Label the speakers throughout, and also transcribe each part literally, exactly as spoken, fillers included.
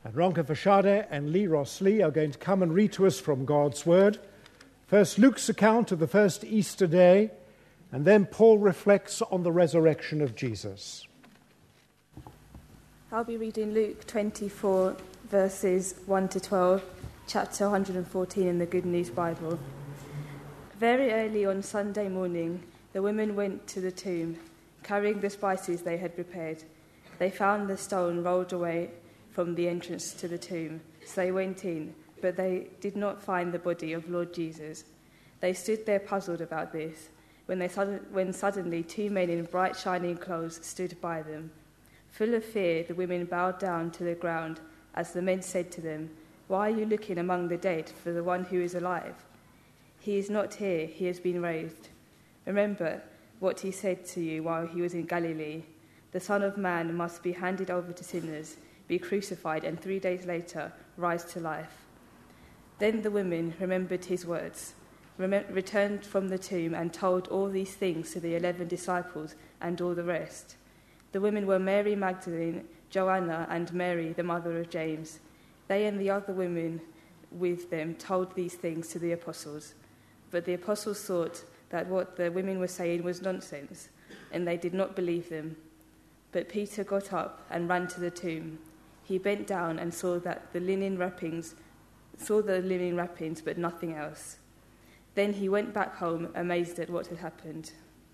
Speaker 1: And Ronke Verschade and Lee Ross Lee are going to come and read to us from God's Word. First Luke's account of the first Easter day, and then Paul reflects on the resurrection of Jesus.
Speaker 2: I'll be reading Luke twenty-four, verses one to twelve, chapter one hundred fourteen in the Good News Bible. Very early on Sunday morning, the women went to the tomb, carrying the spices they had prepared. They found the stone rolled away from the entrance to the tomb, so they went in, but they did not find the body of Lord Jesus. They stood there puzzled about this, when, they sudden, when suddenly two men in bright shining clothes stood by them. Full of fear, the women bowed down to the ground as the men said to them, "Why are you looking among the dead for the one who is alive? He is not here, he has been raised. Remember what he said to you while he was in Galilee. The Son of Man must be handed over to sinners, be crucified, and three days later rise to life." Then the women remembered his words, rem- returned from the tomb, and told all these things to the eleven disciples and all the rest. The women were Mary Magdalene, Joanna, and Mary, the mother of James. They and the other women with them told these things to the apostles. But the apostles thought that what the women were saying was nonsense, and they did not believe them. But Peter got up and ran to the tomb. He bent down and saw that the linen wrappings, saw the linen wrappings, but nothing else. Then he went back home, amazed at what had happened.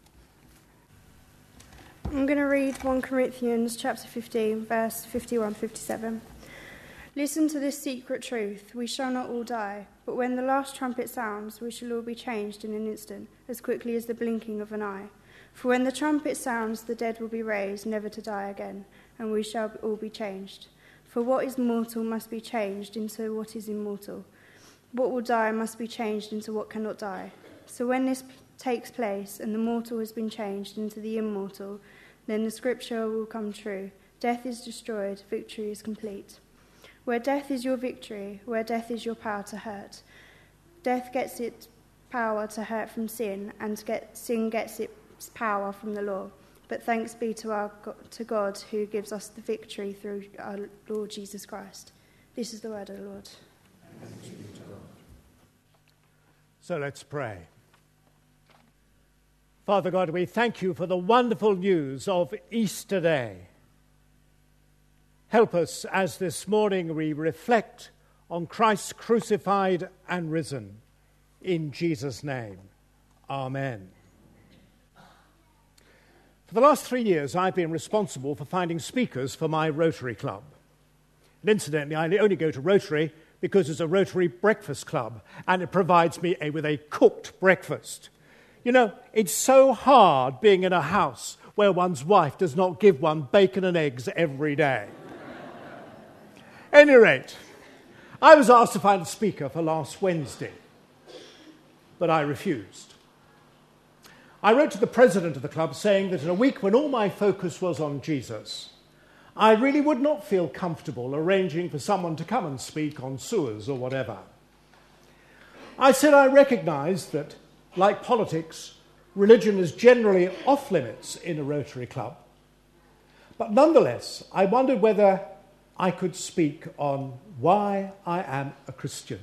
Speaker 3: I'm going to read First Corinthians chapter fifteen, verse fifty-one to fifty-seven. Listen to this secret truth. We shall not all die, but when the last trumpet sounds, we shall all be changed in an instant, as quickly as the blinking of an eye. For when the trumpet sounds, the dead will be raised, never to die again, and we shall all be changed. For what is mortal must be changed into what is immortal. What will die must be changed into what cannot die. So when this p- takes place, and the mortal has been changed into the immortal, then the scripture will come true. Death is destroyed, victory is complete. Where death is your victory, where death is your power to hurt. Death gets its power to hurt from sin, and get, sin gets its power from the law. But thanks be to our to God who gives us the victory through our Lord Jesus Christ. This is the word of the Lord.
Speaker 1: Thanks be to God. So let's pray. Father God, we thank you for the wonderful news of Easter Day. Help us as this morning we reflect on Christ crucified and risen. In Jesus' name, amen. For the last three years, I've been responsible for finding speakers for my Rotary Club. And incidentally, I only go to Rotary because it's a Rotary breakfast club, and it provides me a, with a cooked breakfast. You know, it's so hard being in a house where one's wife does not give one bacon and eggs every day. At any rate, I was asked to find a speaker for last Wednesday, but I refused. I wrote to the president of the club saying that in a week when all my focus was on Jesus, I really would not feel comfortable arranging for someone to come and speak on sewers or whatever. I said I recognised that, like politics, religion is generally off limits in a Rotary club. But nonetheless, I wondered whether I could speak on why I am a Christian.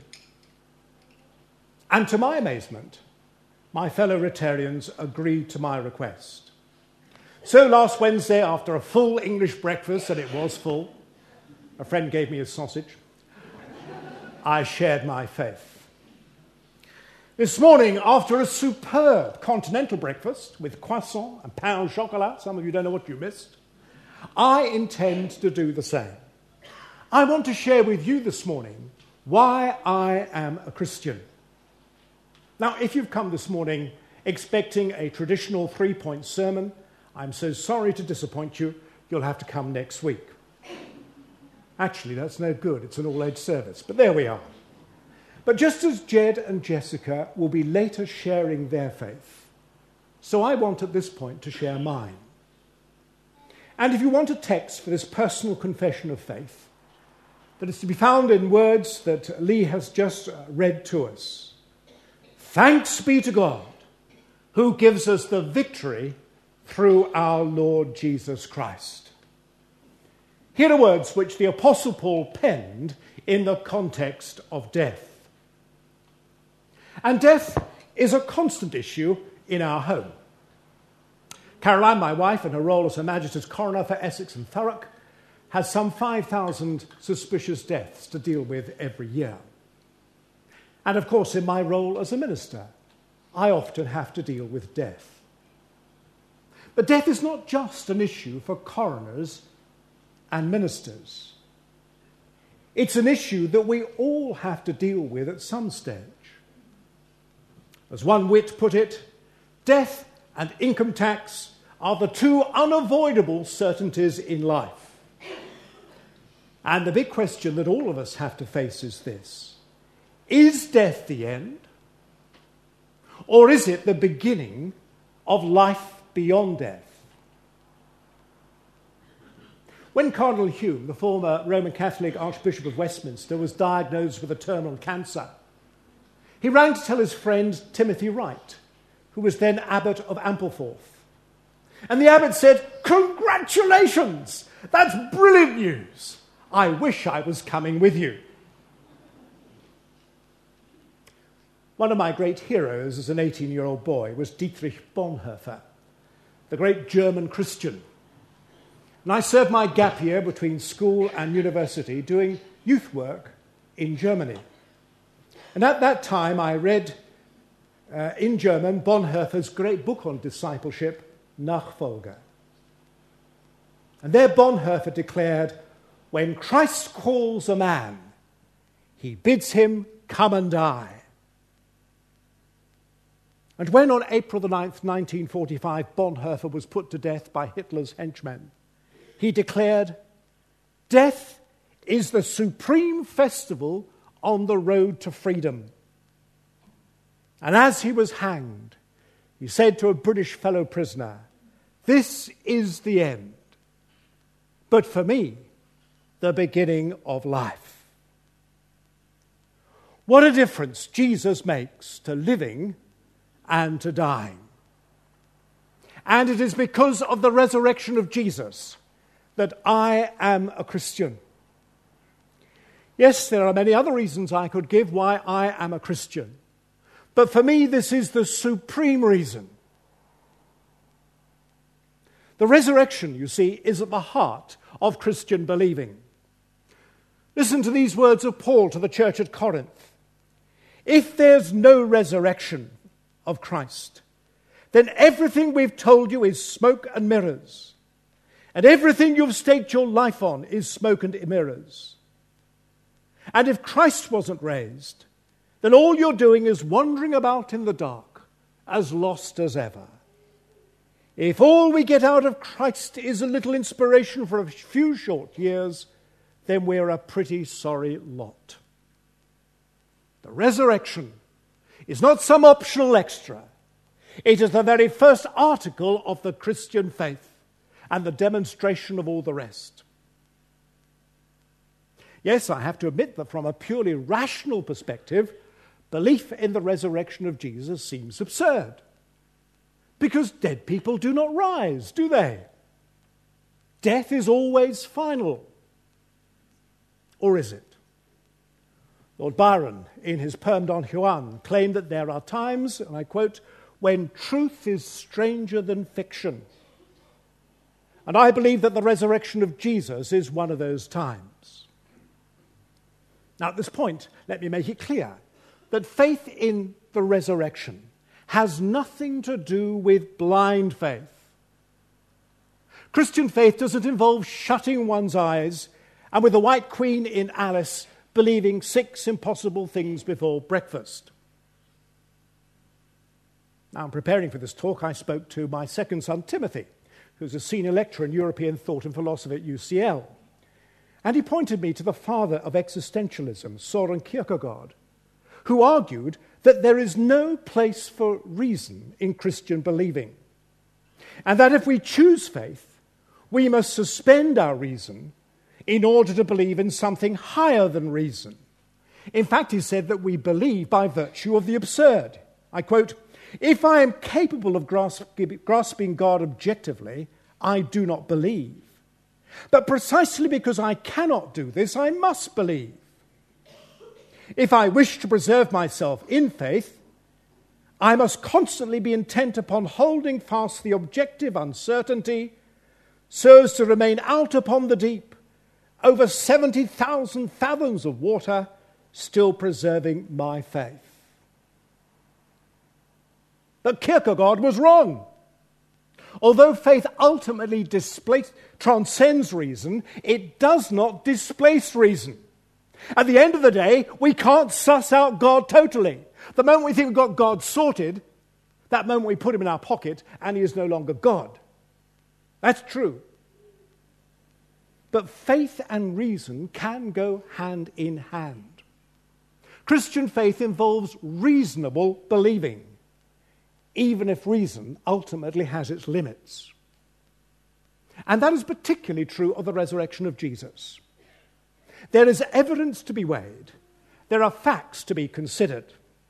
Speaker 1: And to my amazement, my fellow Rotarians agreed to my request. So last Wednesday, after a full English breakfast, and it was full, a friend gave me a sausage, I shared my faith. This morning, after a superb continental breakfast with croissant and pain au chocolat, some of you don't know what you missed, I intend to do the same. I want to share with you this morning why I am a Christian. Now, if you've come this morning expecting a traditional three-point sermon, I'm so sorry to disappoint you. You'll have to come next week. Actually, that's no good. It's an all-age service, but there we are. But just as Jed and Jessica will be later sharing their faith, so I want at this point to share mine. And if you want a text for this personal confession of faith, that is to be found in words that Lee has just read to us. Thanks be to God, who gives us the victory through our Lord Jesus Christ. Here are words which the Apostle Paul penned in the context of death. And death is a constant issue in our home. Caroline, my wife, in her role as Her Majesty's Coroner for Essex and Thurrock, has some five thousand suspicious deaths to deal with every year. And of course, in my role as a minister, I often have to deal with death. But death is not just an issue for coroners and ministers. It's an issue that we all have to deal with at some stage. As one wit put it, death and income tax are the two unavoidable certainties in life. And the big question that all of us have to face is this: is death the end? Or is it the beginning of life beyond death? When Cardinal Hume, the former Roman Catholic Archbishop of Westminster, was diagnosed with a terminal cancer, he rang to tell his friend Timothy Wright, who was then Abbot of Ampleforth. And the abbot said, "Congratulations! That's brilliant news. I wish I was coming with you." One of my great heroes as an eighteen-year-old boy was Dietrich Bonhoeffer, the great German Christian. And I served my gap year between school and university doing youth work in Germany. And at that time I read uh, in German Bonhoeffer's great book on discipleship, Nachfolge. And there Bonhoeffer declared, "When Christ calls a man, he bids him come and die." And when on April the ninth, nineteen forty-five, Bonhoeffer was put to death by Hitler's henchmen, he declared, "Death is the supreme festival on the road to freedom." And as he was hanged, he said to a British fellow prisoner, "This is the end, but for me, the beginning of life." What a difference Jesus makes to living and to dying. And it is because of the resurrection of Jesus that I am a Christian. Yes, there are many other reasons I could give why I am a Christian. But for me, this is the supreme reason. The resurrection, you see, is at the heart of Christian believing. Listen to these words of Paul to the church at Corinth. If there's no resurrection of Christ, then everything we've told you is smoke and mirrors. And everything you've staked your life on is smoke and mirrors. And if Christ wasn't raised, then all you're doing is wandering about in the dark, as lost as ever. If all we get out of Christ is a little inspiration for a few short years, then we're a pretty sorry lot. The resurrection is not some optional extra. It is the very first article of the Christian faith and the demonstration of all the rest. Yes, I have to admit that from a purely rational perspective, belief in the resurrection of Jesus seems absurd. Because dead people do not rise, do they? Death is always final. Or is it? Lord Byron, in his poem Don Juan, claimed that there are times, and I quote, when truth is stranger than fiction. And I believe that the resurrection of Jesus is one of those times. Now, at this point, let me make it clear that faith in the resurrection has nothing to do with blind faith. Christian faith doesn't involve shutting one's eyes and, with the White Queen in Alice, believing six impossible things before breakfast. Now, in preparing for this talk, I spoke to my second son, Timothy, who's a senior lecturer in European thought and philosophy at U C L. And he pointed me to the father of existentialism, Soren Kierkegaard, who argued that there is no place for reason in Christian believing, and that if we choose faith, we must suspend our reason in order to believe in something higher than reason. In fact, he said that we believe by virtue of the absurd. I quote, "If I am capable of grasping God objectively, I do not believe. But precisely because I cannot do this, I must believe. If I wish to preserve myself in faith, I must constantly be intent upon holding fast the objective uncertainty so as to remain out upon the deep, over seventy thousand fathoms of water, still preserving my faith. But Kierkegaard was wrong. Although faith ultimately displace, transcends reason, it does not displace reason. At the end of the day, we can't suss out God totally. The moment we think we've got God sorted, that moment we put him in our pocket and he is no longer God. That's true. But faith and reason can go hand in hand. Christian faith involves reasonable believing, even if reason ultimately has its limits. And that is particularly true of the resurrection of Jesus. There is evidence to be weighed. There are facts to be considered.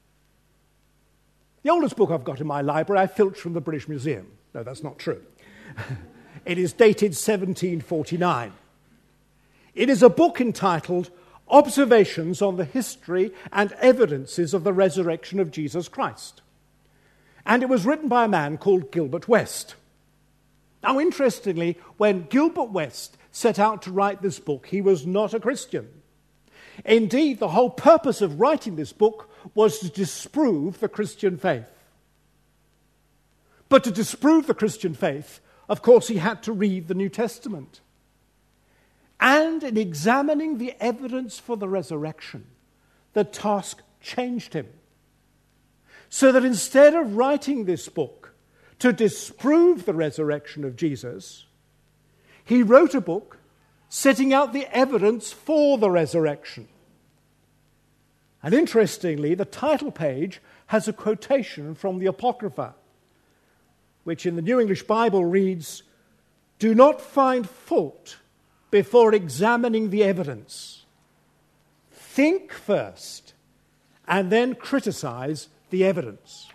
Speaker 1: The oldest book I've got in my library I filched from the British Museum. No, that's not true. It is dated seventeen forty-nine. It is a book entitled Observations on the History and Evidences of the Resurrection of Jesus Christ. And it was written by a man called Gilbert West. Now, interestingly, when Gilbert West set out to write this book, he was not a Christian. Indeed, the whole purpose of writing this book was to disprove the Christian faith. But to disprove the Christian faith, of course, he had to read the New Testament. And in examining the evidence for the resurrection, the task changed him. So that instead of writing this book to disprove the resurrection of Jesus, he wrote a book setting out the evidence for the resurrection. And interestingly, the title page has a quotation from the Apocrypha, which in the New English Bible reads, "Do not find fault before examining the evidence. Think first, and then criticize the evidence."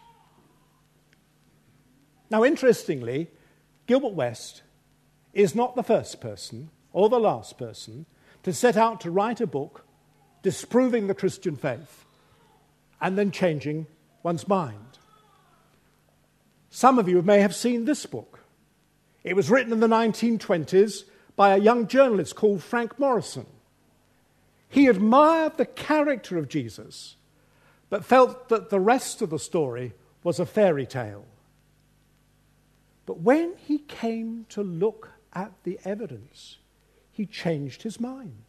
Speaker 1: Now, interestingly, Gilbert West is not the first person or the last person to set out to write a book disproving the Christian faith and then changing one's mind. Some of you may have seen this book. It was written in the nineteen twenties by a young journalist called Frank Morrison. He admired the character of Jesus, but felt that the rest of the story was a fairy tale. But when he came to look at the evidence, he changed his mind.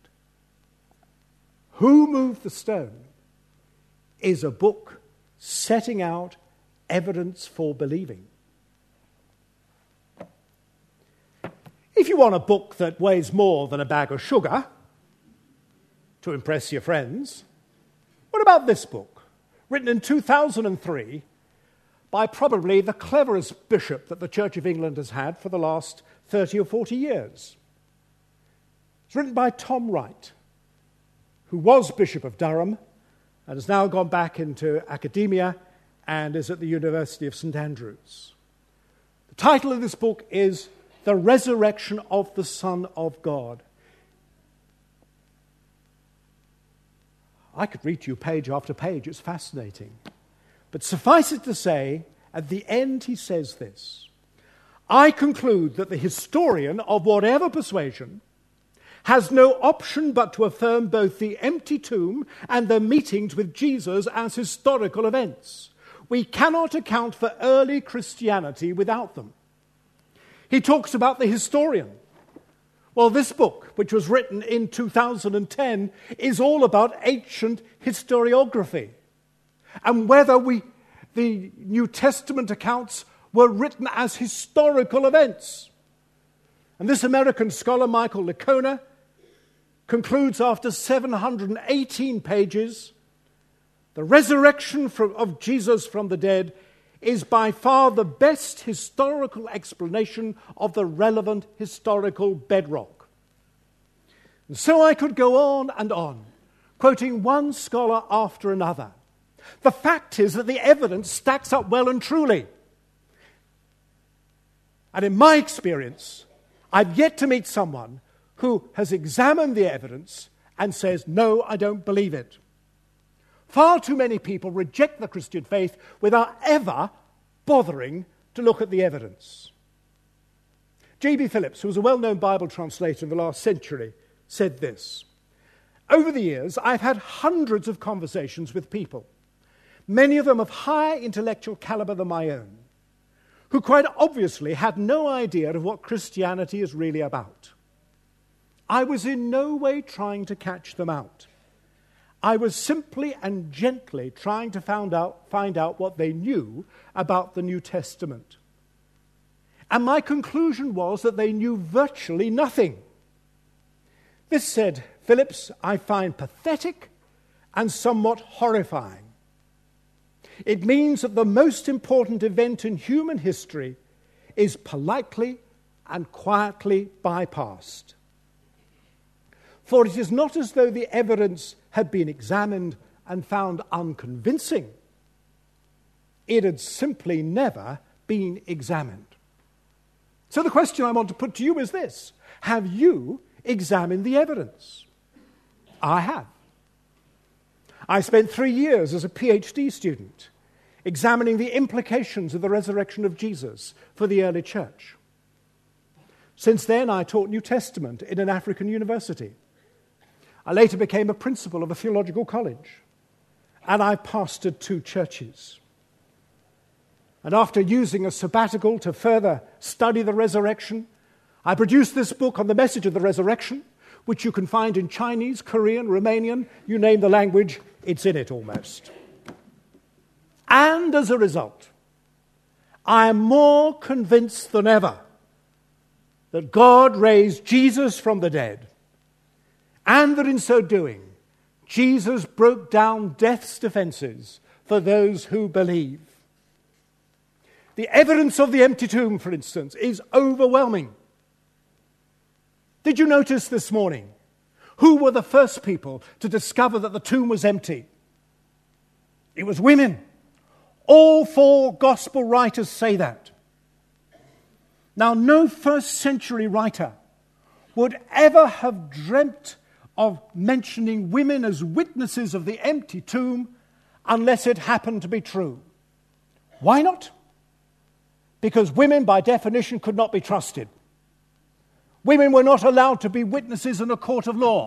Speaker 1: Who Moved the Stone is a book setting out evidence for believing. If you want a book that weighs more than a bag of sugar to impress your friends, what about this book, written in two thousand three by probably the cleverest bishop that the Church of England has had for the last thirty or forty years. It's written by Tom Wright, who was Bishop of Durham and has now gone back into academia and is at the University of Saint Andrews. The title of this book is The Resurrection of the Son of God. I could read to you page after page. It's fascinating. But suffice it to say, at the end he says this: "I conclude that the historian of whatever persuasion has no option but to affirm both the empty tomb and the meetings with Jesus as historical events. We cannot account for early Christianity without them." He talks about the historian. Well, this book, which was written in two thousand ten, is all about ancient historiography and whether we, the New Testament accounts were written as historical events. And this American scholar, Michael Licona, concludes after seven hundred eighteen pages, the resurrection from, of Jesus from the dead is by far the best historical explanation of the relevant historical bedrock. And so I could go on and on, quoting one scholar after another. The fact is that the evidence stacks up well and truly. And in my experience, I've yet to meet someone who has examined the evidence and says, no, I don't believe it. Far too many people reject the Christian faith without ever bothering to look at the evidence. J B Phillips, who was a well-known Bible translator in the last century, said this: over the years, I've had hundreds of conversations with people, many of them of higher intellectual caliber than my own, who quite obviously had no idea of what Christianity is really about. I was in no way trying to catch them out. I was simply and gently trying to find out, find out what they knew about the New Testament. And my conclusion was that they knew virtually nothing. This, said Phillips, I find pathetic and somewhat horrifying. It means that the most important event in human history is politely and quietly bypassed. For it is not as though the evidence had been examined and found unconvincing. It had simply never been examined. So the question I want to put to you is this: have you examined the evidence? I have. I spent three years as a PhD student examining the implications of the resurrection of Jesus for the early church. Since then, I taught New Testament in an African university. I later became a principal of a theological college, and I pastored two churches. And after using a sabbatical to further study the resurrection, I produced this book on the message of the resurrection, which you can find in Chinese, Korean, Romanian, you name the language, it's in it almost. And as a result, I am more convinced than ever that God raised Jesus from the dead, and that in so doing, Jesus broke down death's defenses for those who believe. The evidence of the empty tomb, for instance, is overwhelming. Did you notice this morning who were the first people to discover that the tomb was empty? It was women. All four gospel writers say that. Now, no first century writer would ever have dreamt of mentioning women as witnesses of the empty tomb unless it happened to be true. Why not? Because women, by definition, could not be trusted. Women were not allowed to be witnesses in a court of law.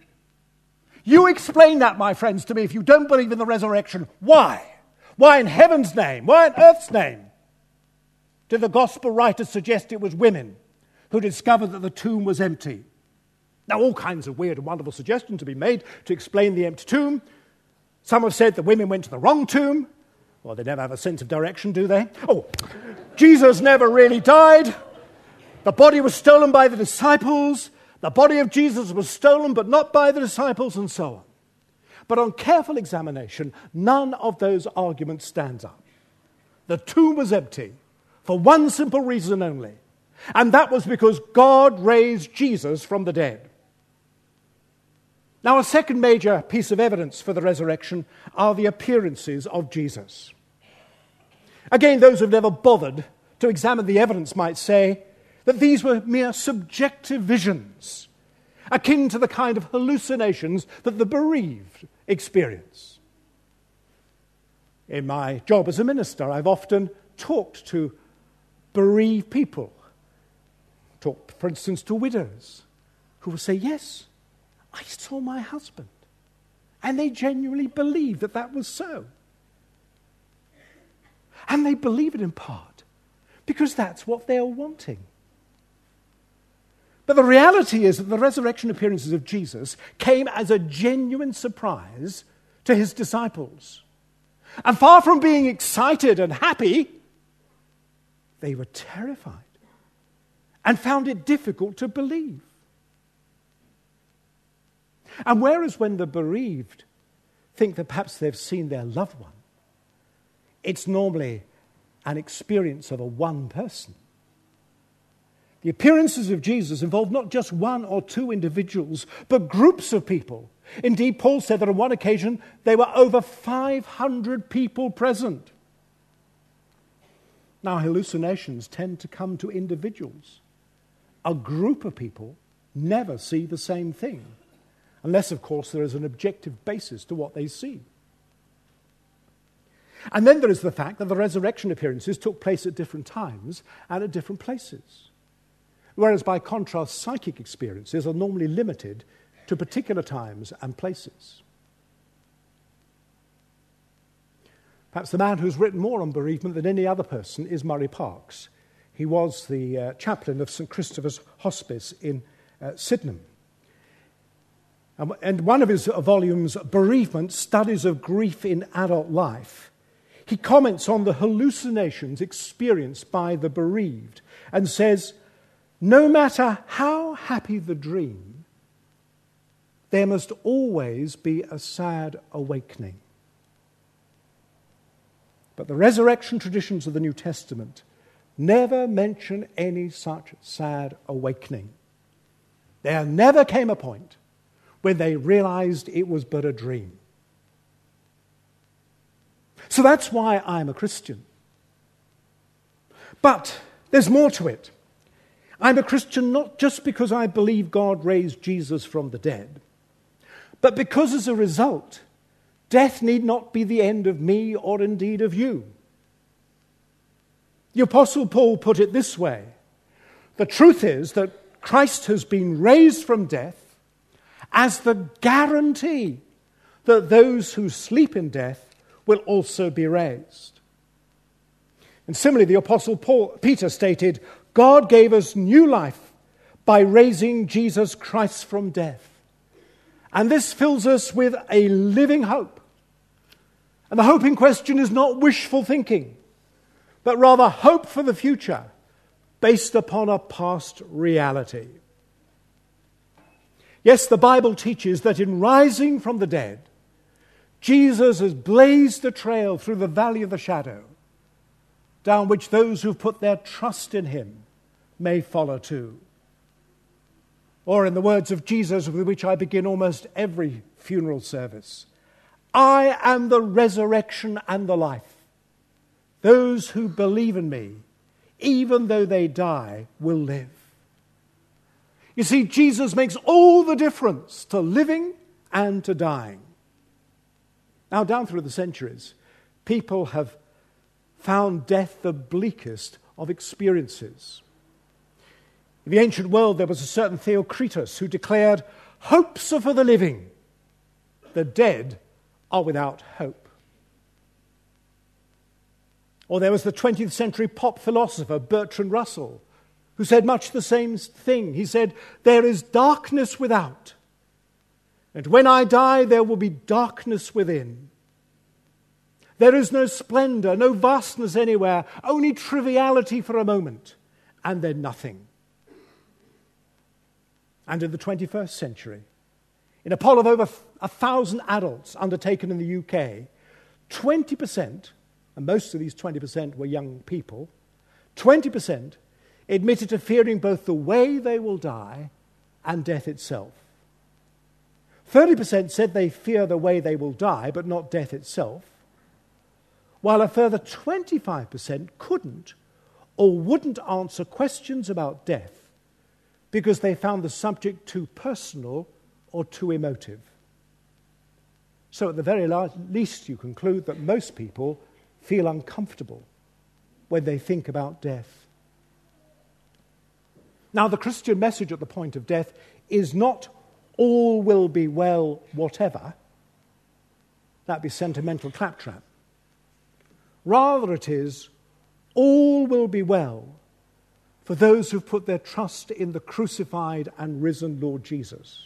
Speaker 1: You explain that, my friends, to me if you don't believe in the resurrection. Why? Why in heaven's name? Why on earth's name did the gospel writers suggest it was women who discovered that the tomb was empty? Now, all kinds of weird and wonderful suggestions have been made to explain the empty tomb. Some have said that women went to the wrong tomb. Well, they never have a sense of direction, do they? Oh, Jesus never really died. The body was stolen by the disciples. The body of Jesus was stolen, but not by the disciples, and so on. But on careful examination, none of those arguments stands up. The tomb was empty for one simple reason only, and that was because God raised Jesus from the dead. Now, a second major piece of evidence for the resurrection are the appearances of Jesus. Again, those who have never bothered to examine the evidence might say that these were mere subjective visions, akin to the kind of hallucinations that the bereaved experience. In my job as a minister, I've often talked to bereaved people, talked, for instance, to widows, who will say, yes, I saw my husband. And they genuinely believe that that was so. And they believe it in part because that's what they're wanting. But the reality is that the resurrection appearances of Jesus came as a genuine surprise to his disciples. And far from being excited and happy, they were terrified and found it difficult to believe. And whereas when the bereaved think that perhaps they've seen their loved one, it's normally an experience of a one person. The appearances of Jesus involved not just one or two individuals, but groups of people. Indeed, Paul said that on one occasion there were over five hundred people present. Now, hallucinations tend to come to individuals. A group of people never see the same thing, unless, of course, there is an objective basis to what they see. And then there is the fact that the resurrection appearances took place at different times and at different places, whereas by contrast, psychic experiences are normally limited to particular times and places. Perhaps the man who's written more on bereavement than any other person is Murray Parks. He was the uh, chaplain of Saint Christopher's Hospice in uh, Sydenham. Um, and one of his volumes, Bereavement, Studies of Grief in Adult Life, he comments on the hallucinations experienced by the bereaved and says, no matter how happy the dream, there must always be a sad awakening. But the resurrection traditions of the New Testament never mention any such sad awakening. There never came a point when they realized it was but a dream. So that's why I'm a Christian. But there's more to it. I'm a Christian not just because I believe God raised Jesus from the dead, but because as a result, death need not be the end of me or indeed of you. The Apostle Paul put it this way: the truth is that Christ has been raised from death as the guarantee that those who sleep in death will also be raised. And similarly, the Apostle Paul, Peter stated, God gave us new life by raising Jesus Christ from death. And this fills us with a living hope. And the hope in question is not wishful thinking, but rather hope for the future based upon a past reality. Yes, the Bible teaches that in rising from the dead, Jesus has blazed a trail through the valley of the shadow, down which those who've put their trust in him may follow too. Or in the words of Jesus with which I begin almost every funeral service, I am the resurrection and the life. Those who believe in me, even though they die, will live. You see, Jesus makes all the difference to living and to dying. Now, down through the centuries, people have found death the bleakest of experiences. In the ancient world, there was a certain Theocritus who declared, hopes are for the living, the dead are without hope. Or there was the twentieth century pop philosopher Bertrand Russell, who said much the same thing. He said, there is darkness without, and when I die, there will be darkness within. There is no splendor, no vastness anywhere, only triviality for a moment, and then nothing. And in the twenty-first century, in a poll of over a thousand adults undertaken in the U K, twenty percent, and most of these twenty percent were young people, twenty percent admitted to fearing both the way they will die and death itself. thirty percent said they fear the way they will die, but not death itself, while a further twenty-five percent couldn't or wouldn't answer questions about death because they found the subject too personal or too emotive. So at the very least, you conclude that most people feel uncomfortable when they think about death. Now, the Christian message at the point of death is not all will be well, whatever. That'd be sentimental claptrap. Rather, it is all will be well for those who've put their trust in the crucified and risen Lord Jesus.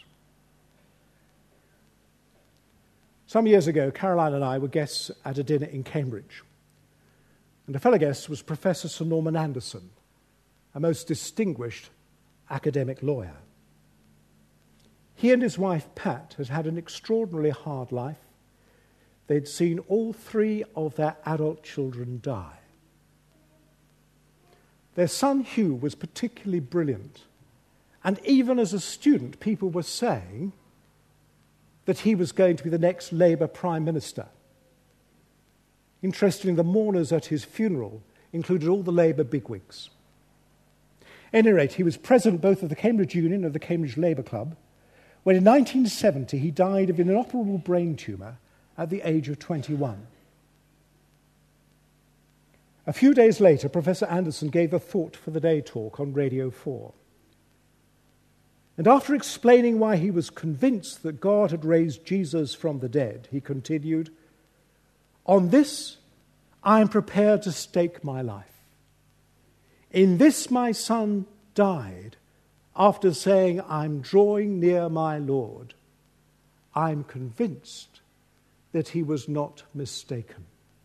Speaker 1: Some years ago, Caroline and I were guests at a dinner in Cambridge. And a fellow guest was Professor Sir Norman Anderson, a most distinguished academic lawyer. He and his wife, Pat, had had an extraordinarily hard life. They'd seen all three of their adult children die. Their son, Hugh, was particularly brilliant. And even as a student, people were saying that he was going to be the next Labour Prime Minister. Interestingly, the mourners at his funeral included all the Labour bigwigs. At any rate, he was president both of the Cambridge Union and of the Cambridge Labour Club, when in nineteen seventy he died of an inoperable brain tumour at the age of twenty-one. A few days later, Professor Anderson gave a Thought for the Day talk on Radio four. And after explaining why he was convinced that God had raised Jesus from the dead, he continued, "On this I am prepared to stake my life. In this my son died after saying, 'I'm drawing near my Lord.' I'm convinced that he was not mistaken."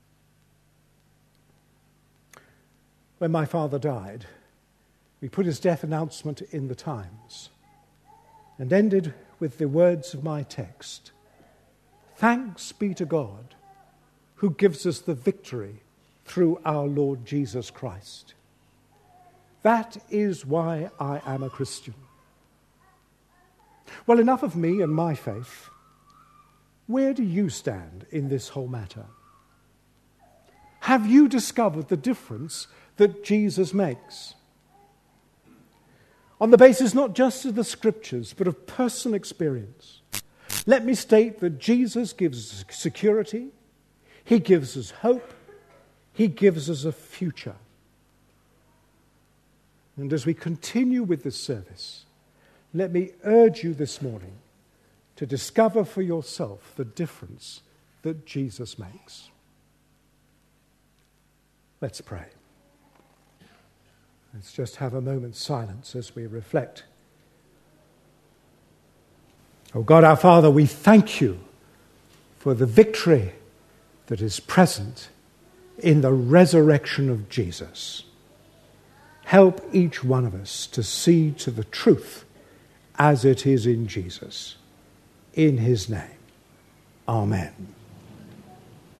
Speaker 1: When my father died, we put his death announcement in the Times and ended with the words of my text, "Thanks be to God who gives us the victory through our Lord Jesus Christ." That is why I am a Christian. Well, enough of me and my faith. Where do you stand in this whole matter? Have you discovered the difference that Jesus makes? On the basis not just of the Scriptures, but of personal experience, let me state that Jesus gives us security, he gives us hope, he gives us a future. And as we continue with this service, let me urge you this morning to discover for yourself the difference that Jesus makes. Let's pray. Let's just have a moment's silence as we reflect. Oh God, our Father, we thank you for the victory that is present in the resurrection of Jesus. Help each one of us to see to the truth as it is in Jesus. In his name, amen.